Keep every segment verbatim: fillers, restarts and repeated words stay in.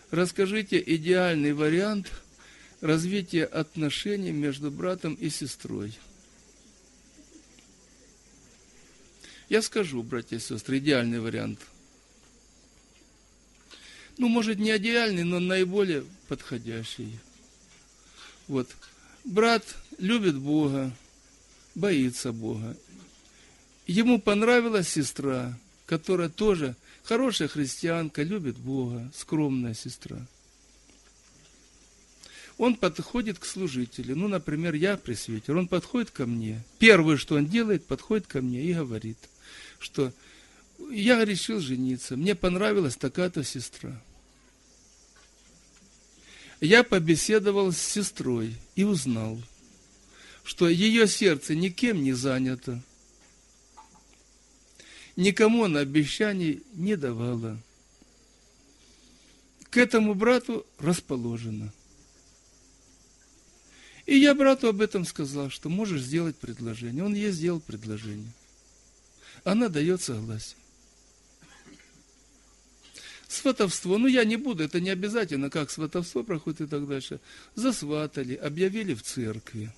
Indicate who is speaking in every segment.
Speaker 1: Расскажите идеальный вариант развития отношений между братом и сестрой. Я скажу, братья и сестры, идеальный вариант. Ну, может, не идеальный, но наиболее подходящий. Вот. Брат любит Бога, боится Бога. Ему понравилась сестра, которая тоже хорошая христианка, любит Бога, скромная сестра. Он подходит к служителю, ну, например, я пресвитер, он подходит ко мне. Первое, что он делает, подходит ко мне и говорит, что я решил жениться, мне понравилась такая-то сестра. Я побеседовал с сестрой и узнал, что ее сердце никем не занято, никому она обещаний не давала. К этому брату расположена. И я брату об этом сказал, что можешь сделать предложение. Он ей сделал предложение. Она дает согласие. Сватовство, ну я не буду, это не обязательно, как сватовство проходит и так дальше. Засватали, объявили в церкви.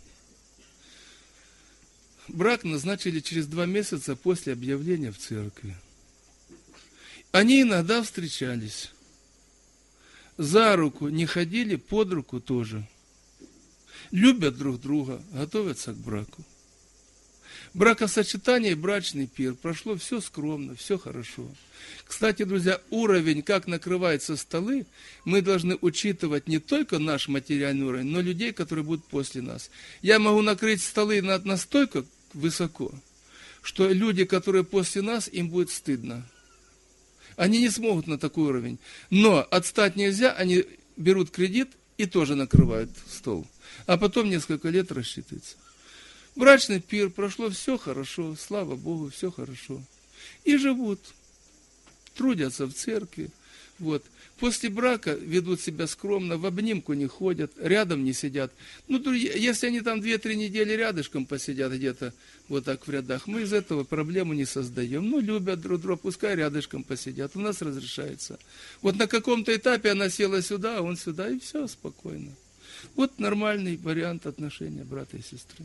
Speaker 1: Брак назначили через два месяца после объявления в церкви. Они иногда встречались. За руку не ходили, под руку тоже. Любят друг друга, готовятся к браку. Бракосочетание и брачный пир прошло все скромно, все хорошо. Кстати, друзья, уровень, как накрываются столы, мы должны учитывать не только наш материальный уровень, но людей, которые будут после нас. Я могу накрыть столы настолько высоко, что люди, которые после нас, им будет стыдно. Они не смогут на такой уровень. Но отстать нельзя, они берут кредит и тоже накрывают стол. А потом несколько лет рассчитывается. Брачный пир, прошло все хорошо, слава Богу, все хорошо. И живут, трудятся в церкви. Вот. После брака ведут себя скромно, в обнимку не ходят, рядом не сидят. Ну, если они там две-три недели рядышком посидят где-то вот так в рядах, мы из этого проблему не создаем. Ну, любят друг друга, пускай рядышком посидят, у нас разрешается. Вот на каком-то этапе она села сюда, а он сюда, и все, спокойно. Вот нормальный вариант отношения брата и сестры.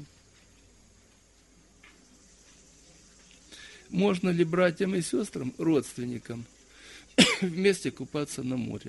Speaker 1: Можно ли братьям и сестрам, родственникам, вместе купаться на море?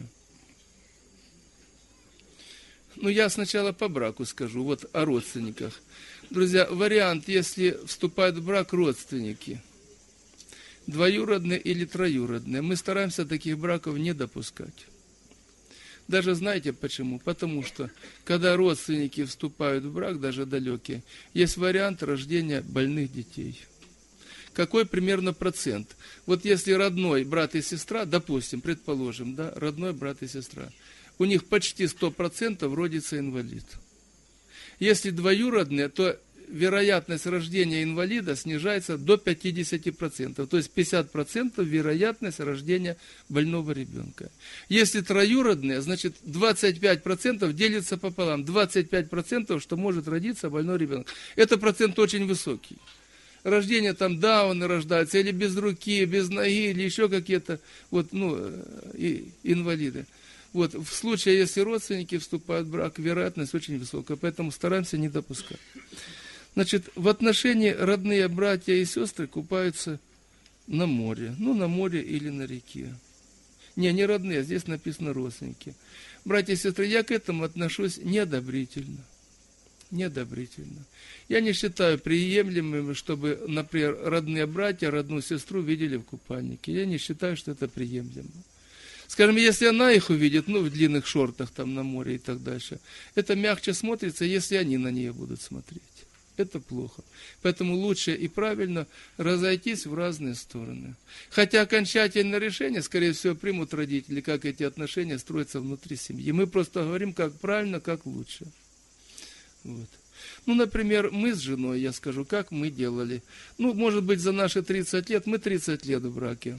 Speaker 1: Ну, я сначала по браку скажу, вот о родственниках. Друзья, вариант, если вступают в брак родственники, двоюродные или троюродные, мы стараемся таких браков не допускать. Даже знаете почему? Потому что, когда родственники вступают в брак, даже далекие, есть вариант рождения больных детей. Какой примерно процент? Вот если родной брат и сестра, допустим, предположим, да, родной брат и сестра, у них почти сто процентов родится инвалид. Если двоюродные, то вероятность рождения инвалида снижается до пятьдесят процентов. То есть пятьдесят процентов вероятность рождения больного ребенка. Если троюродные, значит двадцать пять процентов делится пополам. двадцать пять процентов, что может родиться больной ребенок. Это процент очень высокий. Рождение там дауны рождаются, или без руки, без ноги, или еще какие-то вот, ну, и, инвалиды. Вот, в случае, если родственники вступают в брак, вероятность очень высокая, поэтому стараемся не допускать. Значит, в отношении родные братья и сестры купаются на море. Ну, на море или на реке. Не, не родные, здесь написано родственники. Братья и сестры, я к этому отношусь неодобрительно. Неодобрительно. Я не считаю приемлемым, чтобы, например, родные братья, родную сестру видели в купальнике. Я не считаю, что это приемлемо. Скажем, если она их увидит, ну, в длинных шортах там на море и так дальше, это мягче смотрится, если они на нее будут смотреть. Это плохо. Поэтому лучше и правильно разойтись в разные стороны. Хотя окончательное решение, скорее всего, примут родители, как эти отношения строятся внутри семьи. Мы просто говорим, как правильно, как лучше. Вот. Ну, например, мы с женой, я скажу, как мы делали. Ну, может быть, за наши тридцать лет, мы тридцать лет в браке.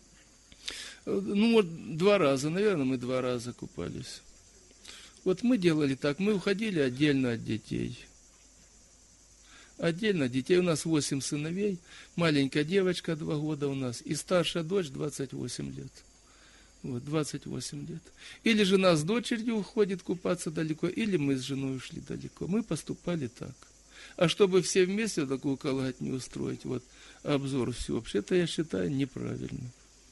Speaker 1: Ну, вот два раза, наверное, мы два раза купались. Вот мы делали так, мы уходили отдельно от детей. Отдельно от детей. У нас восемь сыновей, маленькая девочка два года у нас, и старшая дочь двадцать восемь лет. Вот, двадцать восемь лет. Или жена с дочерью уходит купаться далеко, или мы с женой ушли далеко. Мы поступали так. А чтобы все вместе такую колготню устроить, вот обзор всеобщий, это, я считаю, неправильно.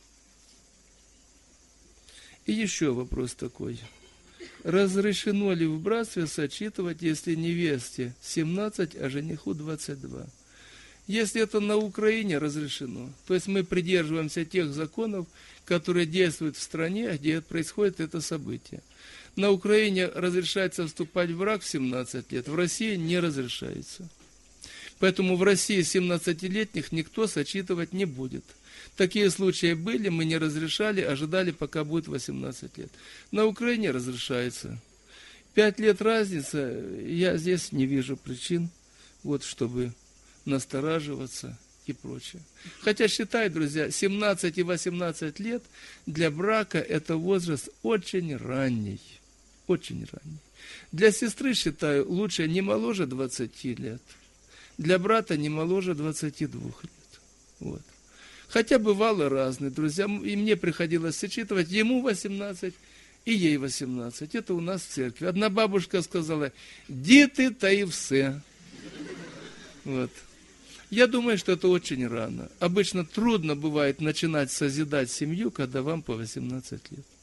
Speaker 1: И еще вопрос такой. Разрешено ли в братстве сочетывать, если невесте семнадцать, а жениху двадцать два? Если это на Украине, разрешено. То есть мы придерживаемся тех законов, которые действуют в стране, где происходит это событие. На Украине разрешается вступать в брак в семнадцать лет, в России не разрешается. Поэтому в России семнадцатилетних никто сочетывать не будет. Такие случаи были, мы не разрешали, ожидали, пока будет восемнадцать лет. На Украине разрешается. Пять лет разница, я здесь не вижу причин, вот, чтобы настораживаться и прочее. Хотя считай, друзья, семнадцать и восемнадцать лет для брака это возраст очень ранний. Очень ранний. Для сестры, считаю, лучше не моложе двадцати лет. Для брата не моложе двадцати двух лет. Вот. Хотя бывало разные, друзья, и мне приходилось сочетывать, ему восемнадцать и ей восемнадцать. Это у нас в церкви. Одна бабушка сказала: «Діти та і все». Вот. Я думаю, что это очень рано. Обычно трудно бывает начинать созидать семью, когда вам по восемнадцать лет.